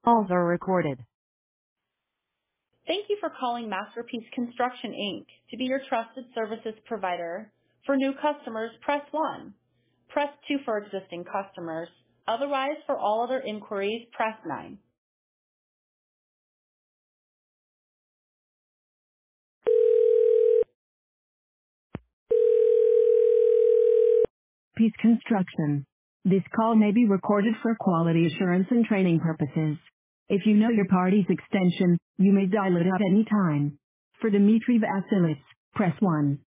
Calls are recorded. Thank you for calling Masterpiece Construction, Inc. To be your trusted services provider. For new customers, press 1. Press 2 for existing customers. Otherwise, for all other inquiries, press 9. Peace Construction. This call may be recorded for quality assurance and training purposes. If you know your party's extension, you may dial it at any time. For Dmitry Vasilis, press 1.